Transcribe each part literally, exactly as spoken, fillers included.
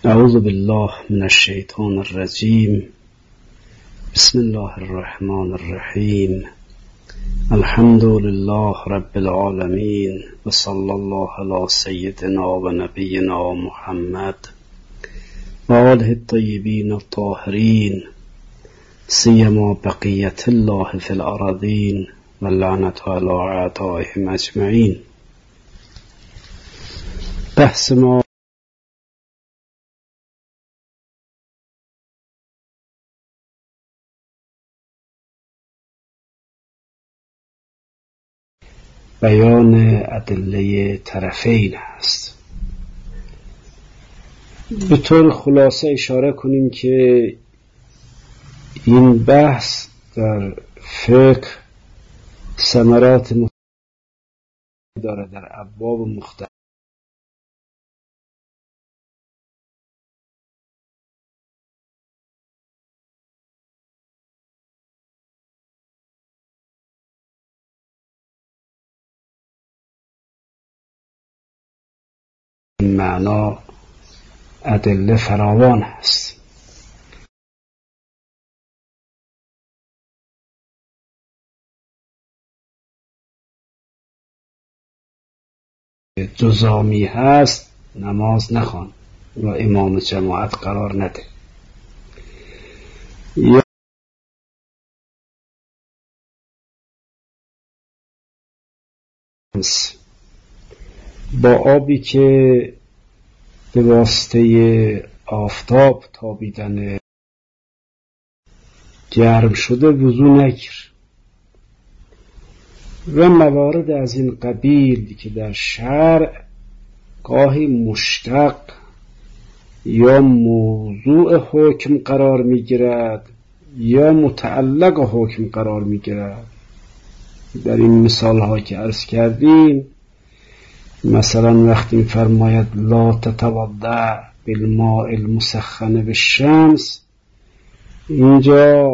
اعوذ بالله من الشیطان الرجیم. بسم الله الرحمن الرحیم. الحمد لله رب العالمین و صلی الله علی سیدنا و نبینا محمد و آله الطیبین الطاهرین، سیما بقیت الله فی الارضین و لعنت علی اعدائهم اجمعین. بحث ما بیان ادله طرفین است. به طور خلاصه اشاره کنیم که این بحث در فقه ثمرات مختلف داره در ابواب مختلف. این معنا ادله فراوان است. جزامی هست نماز نخوان و امام جماعت قرار نده. یا با آبی که به واسطه آفتاب تابیدن گرم شده وضو نگیر و موارد از این قبیل که در شرع گاهی مشتق یا موضوع حکم قرار می گیرد یا متعلق حکم قرار می گیرد. در این مثال ها که عرض کردیم، مثلا وقتی فرماید لا تتوضأ بالماء المسخن بالشمس، اینجا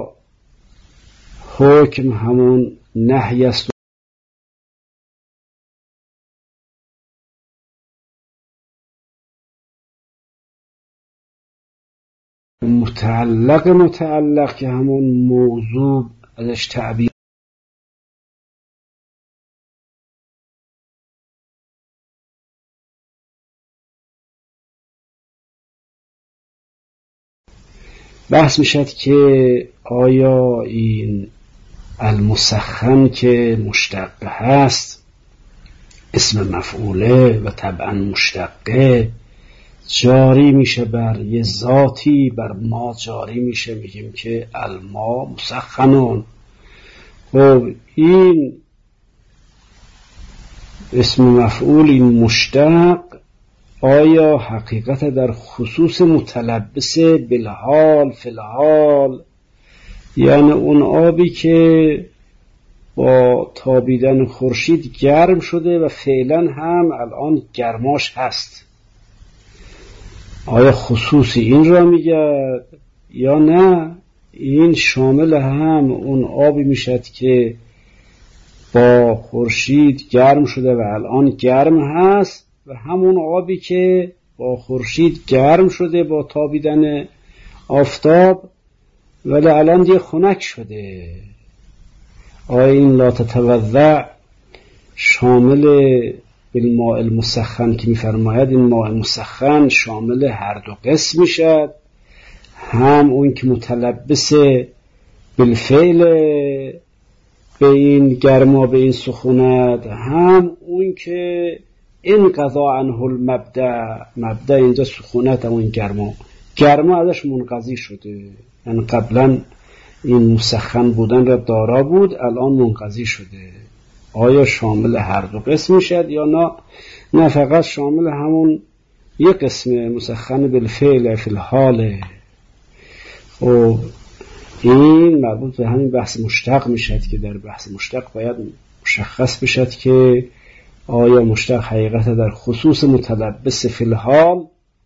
حکم همون نهی است. متعلق متعلق که همون موضوع ازش تعبیر. بحث میشد که آیا این المسخن که مشتق هست اسم مفعوله و طبعا مشتقه جاری میشه بر یه ذاتی، بر ما جاری میشه، میگیم که الما مسخنون. خب این اسم مفعول، این مشتق، آیا حقیقت در خصوص متلبس بالحال فی الحال، یعنی اون آبی که با تابیدن خورشید گرم شده و فعلا هم الان گرماش هست، آیا خصوصی این را میگه یا نه این شامل هم اون آبی میشد که با خورشید گرم شده و الان گرم هست و همون آبی که با خورشید گرم شده با تابیدن آفتاب ولی الان دیگه خنک شده؟ آیا این لا تتوضأ شامل بالماء المسخن که میفرماید این ماء مسخن شامل هر دو قسم میشد، هم اون که متلبس بالفعل به این گرما به این سخونت، هم اون که این قضا عنه المبدأ، مبدأ اینجا سخونت، همون گرما گرما ازش منقضی شده، یعنی قبلا این مسخن بودن را دارا بود الان منقضی شده. آیا شامل هر دو قسم میشد یا نه نه فقط شامل همون یک قسم مسخن بالفعل فی الحال؟ خب این مربوط به همین بحث مشتق میشد که در بحث مشتق باید مشخص بشد که آیا مشتق حقیقت در خصوص متلبس فی الحال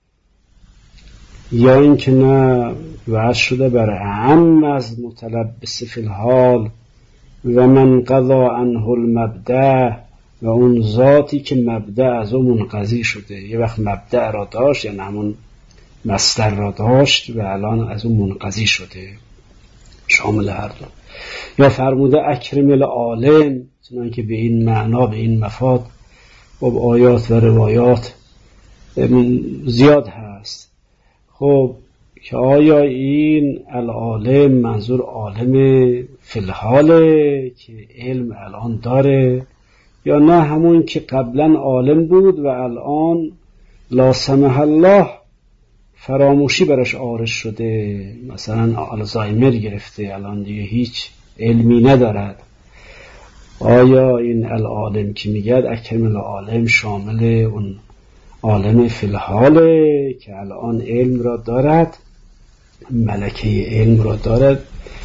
یا اینکه نه وعد شده بر اعم از متلبس فی الحال و من قضا عنه المبدأ و اون ذاتی که مبدأ از اون منقضی شده. یه وقت مبدأ را داشت، یعنی همون مصدر را داشت و الان از اون منقضی شده، شامل هر دو. یا فرموده اکرم العالم، چنانکه به این معنا به این مفاد خب آیات و روایات زیاد هست. خب که آیا این العالم منظور عالم فی الحاله که علم الان داره، یا نه همون که قبلا عالم بود و الان لا سمح الله فراموشی برش عارض شده، مثلا آلزایمر گرفته الان دیگه هیچ علمی ندارد. آیا این العالم که میگد اکرم العالم شامل اون عالم فی الحاله که الان علم را دارد، ملکه علم را دارد،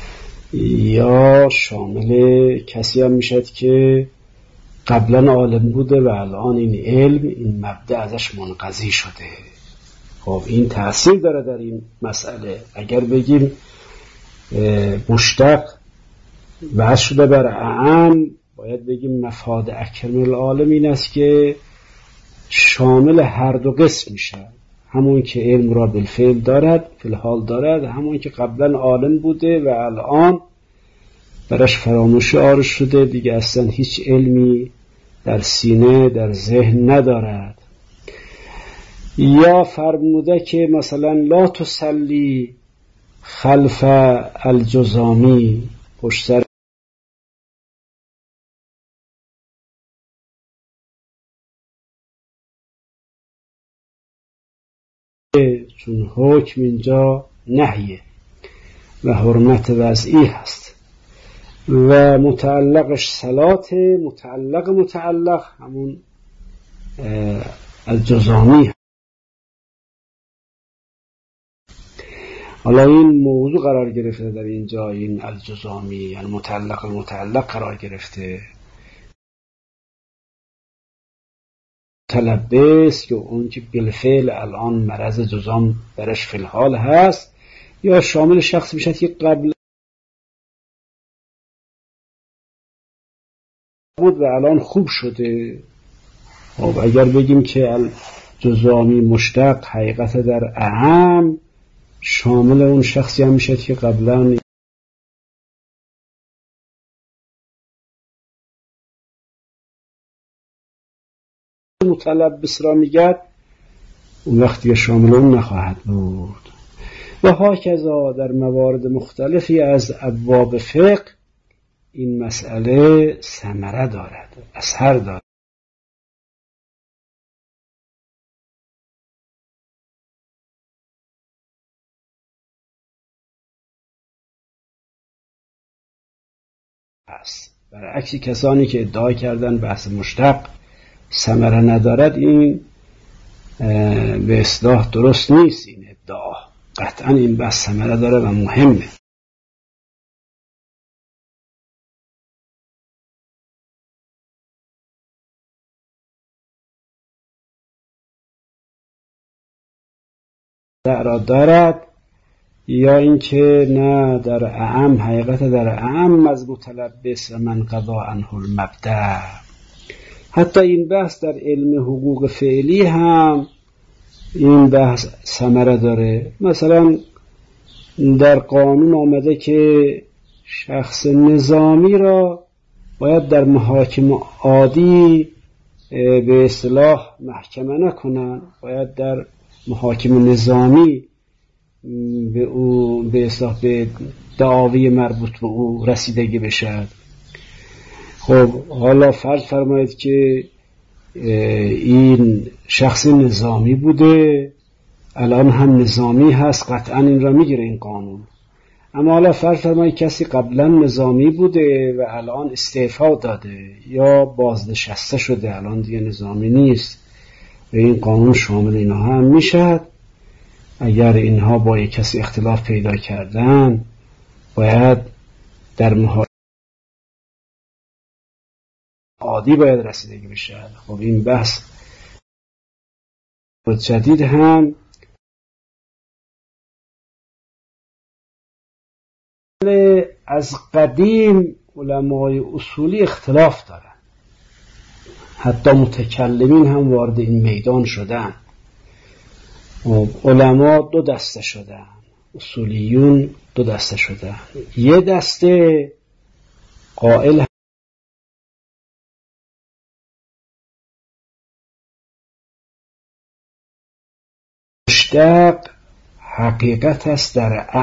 یا شامل کسی هم میشد که قبلا عالم بوده و الان این علم، این مبدأ ازش منقضی شده؟ خب این تأثیر داره در این مسئله. اگر بگیم مشتق بحث شده بر اعم، باید بگیم مفاد اکرم العالم این است که شامل هر دو قسم میشه، همون که علم را بالفعل دارد، فی الحال دارد، همون که قبلا عالم بوده و الان برش فراموشی عارض شده، دیگه اصلا هیچ علمی در سینه در ذهن ندارد. یا فرموده که مثلا لا تصلی خلف الجزامی، پشت سر چون حکم اینجا نهیه و حرمت وضعی هست و متعلقش صلات، متعلق متعلق همون الجزامی. حالا این موضوع قرار گرفته در اینجا، این الجزامی یعنی متعلق متعلق قرار گرفته. متلبس که اون که بالفعل الان مرض جزام برش فی الحال هست، یا شامل شخص میشه که قبل بود و الان خوب شده. خب اگر بگیم که الجزامی مشتق حقیقت در اعم، شامل اون شخصی هم میشه که قبلا متلبس را میگد، اون وقتی شامل اون نخواهد بود. و هاکذا در موارد مختلفی از ابواب فقه این مسئله ثمره دارد، اثر دارد. برعکس کسانی که ادعا کردن بحث مشتق ثمره ندارد، این به اصطلاح درست نیست. این ادعا قطعا این بحث ثمره داره و مهمه. را دارد، یا اینکه نه در اعم، حقیقت در اعم از متلبس و من قضا عنه المبدأ. حتی این بحث در علم حقوق فعلی هم این بحث ثمره داره. مثلا در قانون آمده که شخص نظامی را باید در محاکم عادی به اصطلاح محکمه نکنن، باید در محاکم نظامی به او به اصطلاح به دعاوی مربوط به او رسیدگی بشد. خب حالا فرض فرمایید که این شخص نظامی بوده، الان هم نظامی هست، قطعا این را میگیره این قانون. اما حالا فرض فرمایید کسی قبلا نظامی بوده و الان استعفا داده یا بازنشسته شده، الان دیگه نظامی نیست، و این قانون شامل اینها هم میشد. اگر اینها با یک کسی اختلاف پیدا کردن، باید در محاکمه عادی باید رسیدگی بشه. خب این بحث جدید هم از قدیم علمای اصولی اختلاف دارن، حتی متکلمین هم وارد این میدان شدن. علما دو دسته شدن، اصولیون دو دسته شدن. یه دسته قائل مشتق حقیقت است در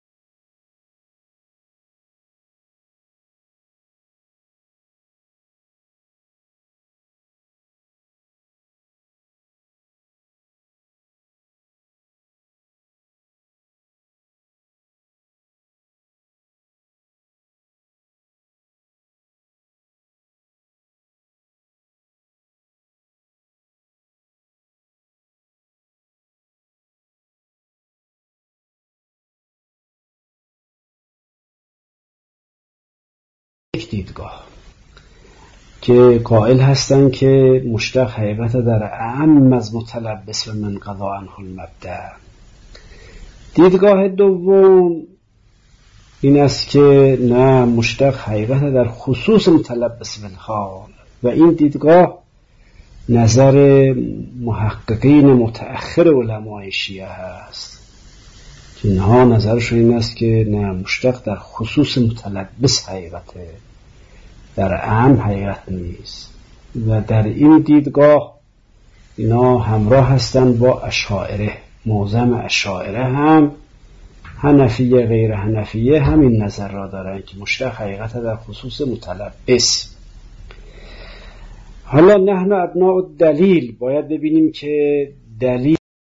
یک دیدگاه که قائل هستند که مشتق حقیقت در اعم از متلبس و من قضا عنه المبدأ. دیدگاه دوم این است که نه، مشتق حقیقت در خصوص متلبس بالحال، و این دیدگاه نظر محققین متأخر علمای شیعه هست که اینها نظرشون این است که نه، مشتق در خصوص متلبس حقیقته، در اعم حقیقت نیست. و در این دیدگاه اینا همراه هستند با اشاعره. معظم اشاعره هم، حنفیه غیر حنفیه، همین نظر را دارند که مشتق حقیقت در خصوص متلبس. حالا نحن ابناء الدلیل باید ببینیم که دلیل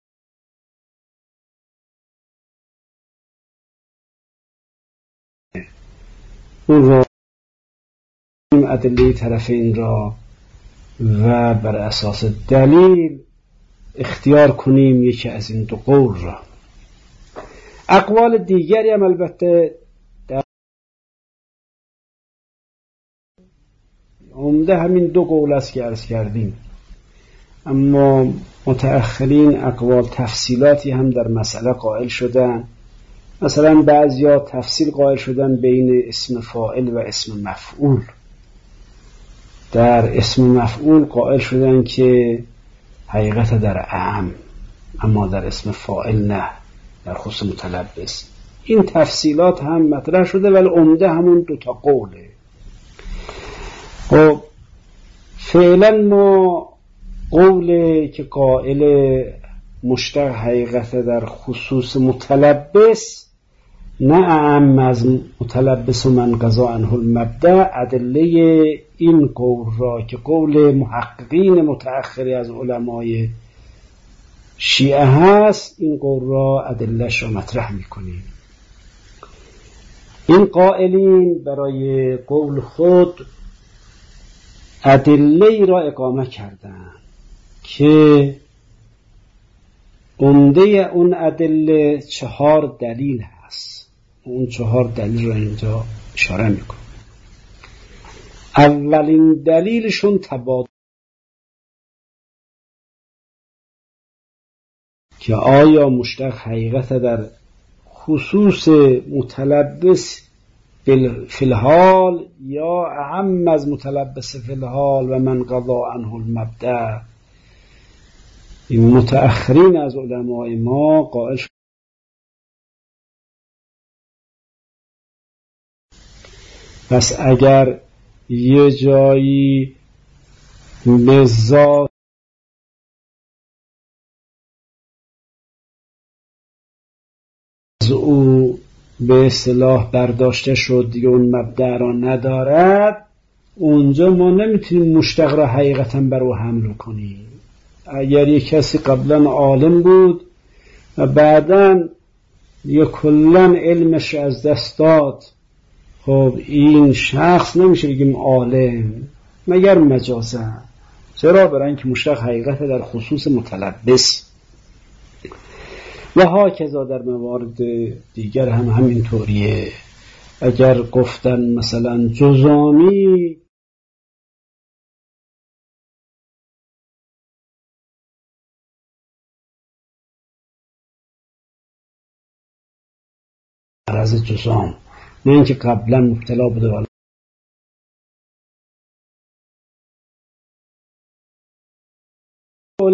اون را، ادله طرفین را، و بر اساس دلیل اختیار کنیم یکی از این دو قول را. اقوال دیگری هم البته در عمده همین دو قول است که عرض کردیم، اما متأخرین اقوال تفصیلاتی هم در مسئله قائل شدن. مثلا بعضیا تفصیل قائل شدن بین اسم فاعل و اسم مفعول. در اسم مفعول قائل شدن که حقیقت در اعم، اما در اسم فاعل نه، در خصوص متلبس. این تفصیلات هم مطرح شده، ولی عمده همون دوتا قوله. خب فعلا ما قوله که قائل مشتق حقیقت در خصوص متلبس، نه اعم از متلبس و من قضا عنه المبدأ، ادله این قول را که قول محققین متأخری از علمای شیعه هست، این قول را ادلهش را مطرح میکنیم. این قائلین برای قول خود ادله را اقامه کردن که عمده اون ادله چهار دلیل هست. اون چهار دلیل را اینجا اشاره میکنم. اولین دلیلشون تبادل، که آیا مشتق حقیقت در خصوص متلبس فی الحال یا اعم از متلبس فی الحال و من قضا عنه المبدأ. این متأخرین از علمای ما قائل شد پس اگر یه جایی لذات از او به اصطلاح برداشته شد، دیگه اون مبدأ را ندارد، اونجا ما نمیتونیم مشتق را حقیقتا بر او حمل کنیم. اگر یک کسی قبلا عالم بود و بعداً یه کلن علمش از دست داد، خب این شخص نمیشه بگیم عالم مگر مجازا. چرا؟ برای اینکه مشتق حقیقت در خصوص متلبس. و ها کذا در موارد دیگر هم همین طوریه. اگر گفتن مثلا جزامی، عرض جزام، نه اینکه قبلا مبتلا بوده ولی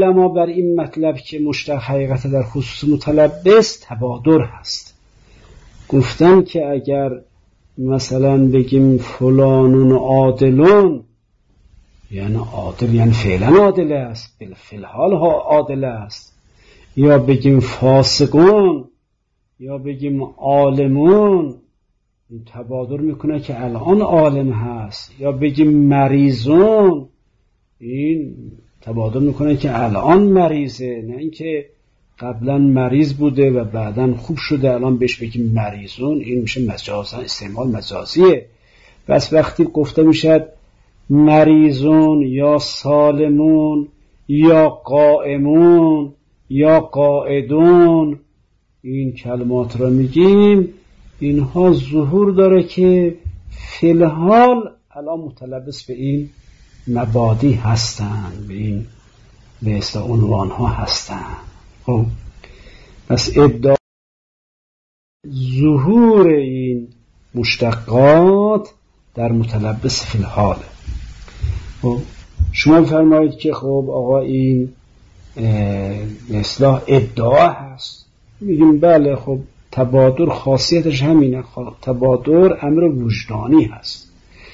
علما بر این مطلب که مشتق حقیقت در خصوص متلبس تبادر هست. گفتن که اگر مثلا بگیم فلانون عادلون، یعنی عادل یعنی فعلا عادل است، فی الحال عادل است، یا بگیم فاسقون، یا بگیم عالمون، این تبادر میکنه که الان عالم هست، یا بگیم مریضون، این تبادر میکنه که الان مریضه، نه اینکه قبلا مریض بوده و بعدا خوب شده الان بهش بگیم مریضون. این میشه مجازا، استعمال مجازیه. بس وقتی گفته میشد مریضون یا سالمون یا قائمون یا قائدون، این کلمات را میگیم، اینها ظهور داره که فی الحال الان متلبس به این مبادی هستن، به این به اصطلاح عنوان ها هستن. خب پس ادعا ظهور این مشتقات در متلبس فی الحال. خب شما فرمایید که خب آقا این به اصطلاح ادعا هست. میگیم بله، خب تبادر خاصیتش همینه، تبادر امر وجدانی هست.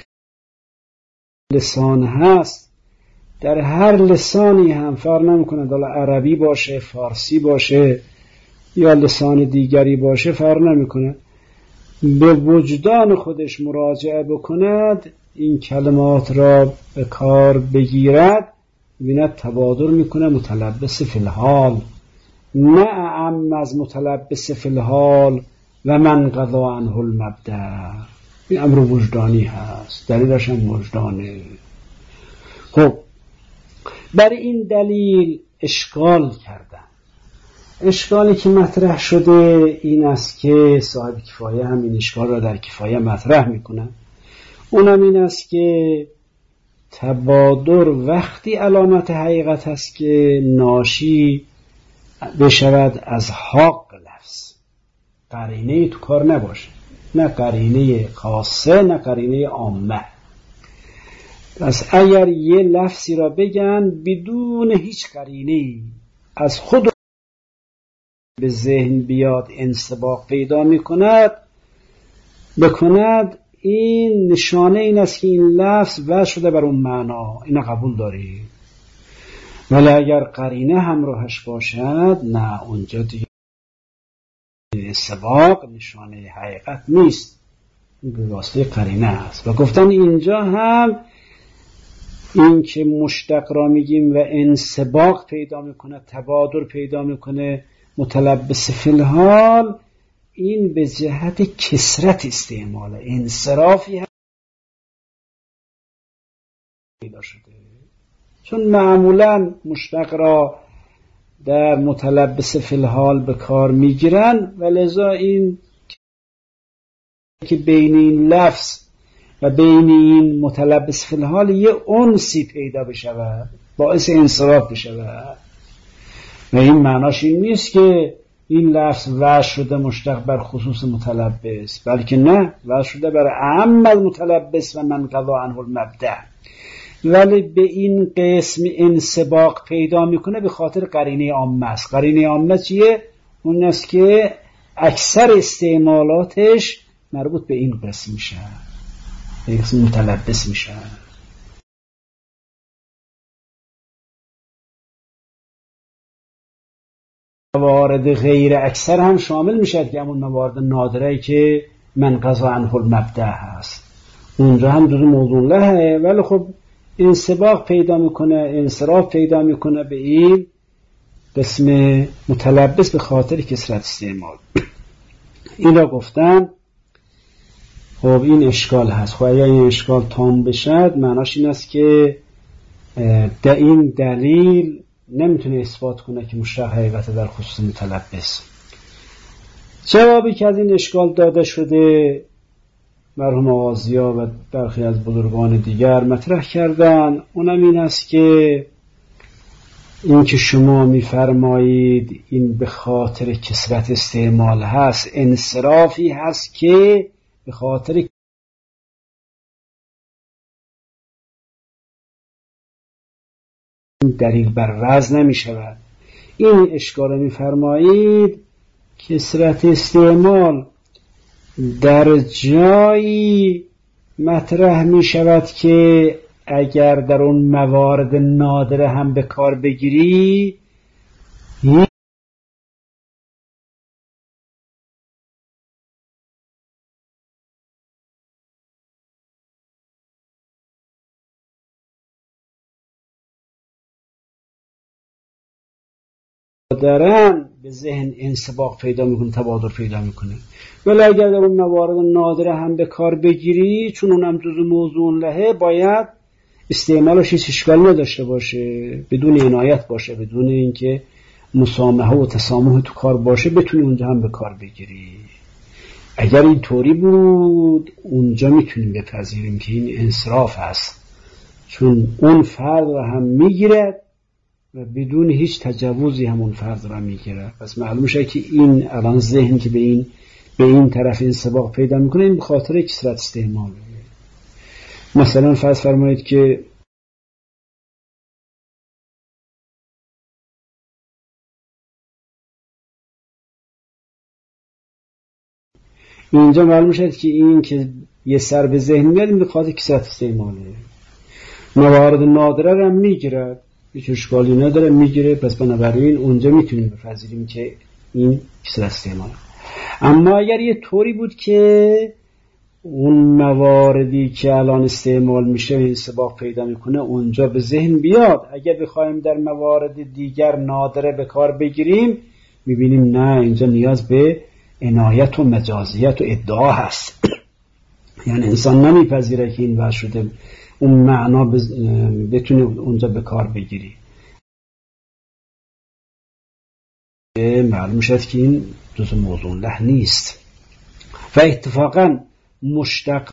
لسان هست، در هر لسانی هم فرق نمیکنه، حالا عربی باشه، فارسی باشه یا لسان دیگری باشه، فرق نمیکنه، به وجدان خودش مراجعه بکند، این کلمات را به کار بگیرد، ببیند تبادر میکنه متلبس فی الحال، نه اعم از متلبس فی الحال و من قضا عنه المبدأ. این امر وجدانی هست، دلیلش هم وجدانه. خب بر این دلیل اشکال کردن. اشکالی که مطرح شده این است که صاحب کفایه هم این اشکال را در کفایه مطرح میکنن. اونم این است که تبادر وقتی علامت حقیقت هست که ناشی بشود از حق لفظ، قرینه تو کار نباشه، نه قرینه خاصه نه قرینه عامه. پس اگر یه لفظی را بگن بدون هیچ قرینه از خود به ذهن بیاد انسباق پیدا میکند بکند، این نشانه این است که این لفظ وضع شده بر اون معنا، اینو قبول داری. ولی اگر قرینه همراهش باشد، نه، اونجا دیگه انسباق نشانه حقیقت نیست، به واسطه قرینه است. و گفتن اینجا هم این که مشتق را میگیم و انسباق پیدا میکنه، تبادر پیدا میکنه متلبس فی الحال، این به جهت کثرت استعماله، انصرافی پیدا شده. چون معمولا مشتق را در متلبس فی الحال به کار میگیرن و لذا این که بین این لفظ و بین این متلبس فی الحال یه انسی پیدا بشود، باعث انصراف بشود. و این معناش این نیست که این لفظ وضع شده مشتق بر خصوص متلبس، بلکه نه، وضع شده بر اعم المتلبس و من قضا عنه المبدأ. ولی به این قسم انسباق پیدا میکنه به خاطر قرینه عامه است. قرینه عامه چیه؟ اون است که اکثر استعمالاتش مربوط به این قسم میشه، به قسم متلبس میشه. موارد غیر اکثر هم شامل میشه که همون موارد نادره که من قضا عنه المبدأ هست، اونجا هم جزو موضوع لهه، ولی خب انسباق پیدا میکنه، انصراف پیدا میکنه به این قسم متلبس به خاطر کثرت استعمال. این را گفتن. خب این اشکال هست. خب اگر این اشکال تام بشد، معناش این است که در این دلیل نمیتونه اثبات کنه که مشتق حقیقت در خصوص متلبس. جوابی که از این اشکال داده شده مرحوم آغازیا و برخی از بزرگان دیگر مطرح کردن، اونم این است که این که شما میفرمایید این به خاطر کثرت استعمال هست، انصرافی هست که به خاطر دلیل بر وضع نمی شود. این اشکال می فرمایید کثرت استعمال در جایی مطرح می شود که اگر در اون موارد نادره هم به کار بگیری دارن به ذهن انسباق پیدا میکنه، تبادر پیدا میکنه. ولی اگر در اون موارد نادره هم به کار بگیری، چون اونم جزو موضوع لهه، باید استعمالش هیچ اشکالی نداشته باشه، بدون عنایت باشه، بدون اینکه مسامحه و تسامح تو کار باشه، بتونی اونجا هم به کار بگیری. اگر این طوری بود اونجا میتونیم بپذیریم که این انصراف هست، چون اون فرد رو هم میگیرد و بدون هیچ تجاوزی همون فرد را میگیره. پس معلوم شد که این الان ذهن که به این به این طرف انسباق پیدا میکنه، این به خاطر کثرت استعماله. مثلا فرض فرمایید که اینجا معلوم شد که این که یه سر به ذهن میاد، این به خاطر کثرت استعماله. موارد نادره را میگیره، هیچ اشکالی نداره، میگیره. پس بنابراین اونجا میتونیم بپذیریم که این کثرت استعمال. اما اگر یه طوری بود که اون مواردی که الان استعمال میشه انسباق پیدا میکنه اونجا به ذهن بیاد، اگر بخوایم در موارد دیگر نادره به کار بگیریم، میبینیم نه، اینجا نیاز به عنایت و مجازیت و ادعا هست. یعنی انسان نمیپذیره که این وضع شده اون معنا بتونه اونجا به کار بگیری. معلوم شد که این جزء موضوع له نیست. و اتفاقا مشتق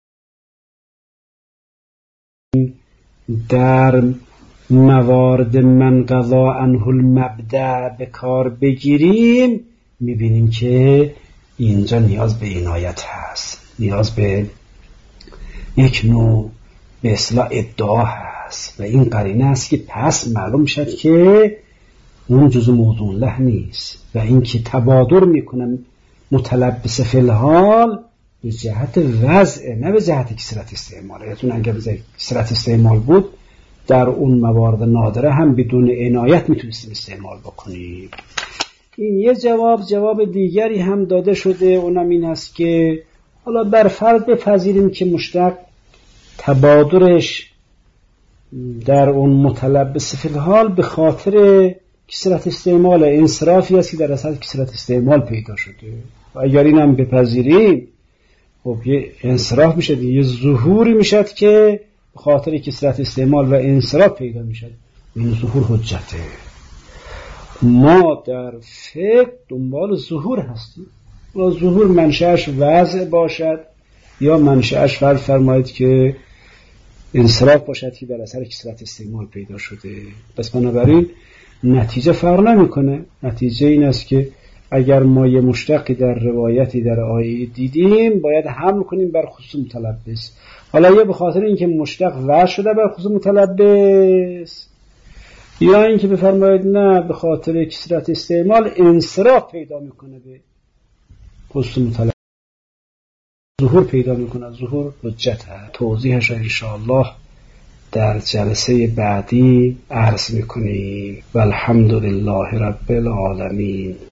در موارد من قضا عنه المبدأ به کار بگیریم، میبینیم که اینجا نیاز به عنایت هست، نیاز به یک نوع به اصطلاح ادعا هست. و این قرینه است که پس معلوم شد که اون جزء موضوع له نیست. و این که تبادر میکنه متلبس فی الحال به جهت وضع، نه به جهت کثرت استعمال. یعنی اگر به کثرت استعمال بود، در اون موارد نادره هم بدون عنایت میتونستیم استعمال بکنیم. این یه جواب. جواب دیگری هم داده شده، اونم این است که حالا بر فرض بپذیریم که مشتق تبادرش در اون متلبس فی الحال به خاطر کثرت استعمال، انصرافی است که در اصل کثرت استعمال پیدا شده. و اگر این هم بپذیریم، خب یه انصراف میشه، یه ظهوری میشد که به خاطر کثرت استعمال و انصراف پیدا میشد. این ظهور حجته. ما در فقه دنبال ظهور هستیم. و ظهور منشأش وضع باشد یا منشأش فرض فرمایید که انصراف باشد که در اثر کثرت استعمال پیدا شده. پس بنابراین نتیجه فرق نمیکنه. نتیجه این است که اگر ما یه مشتقی در روایتی در آیه دیدیم، باید حمل کنیم بر خصوص متلبس. حالا یا به خاطر اینکه مشتق وضع شده بر خصوص متلبس، یا اینکه بفرمایید نه، به خاطر کثرت استعمال انصراف پیدا میکنه به خصوص متلبس، ظهور پیدا میکنه. ظهور حجت هست. توضیحش را انشاءالله در جلسه بعدی عرض میکنیم. والحمد لله رب العالمین.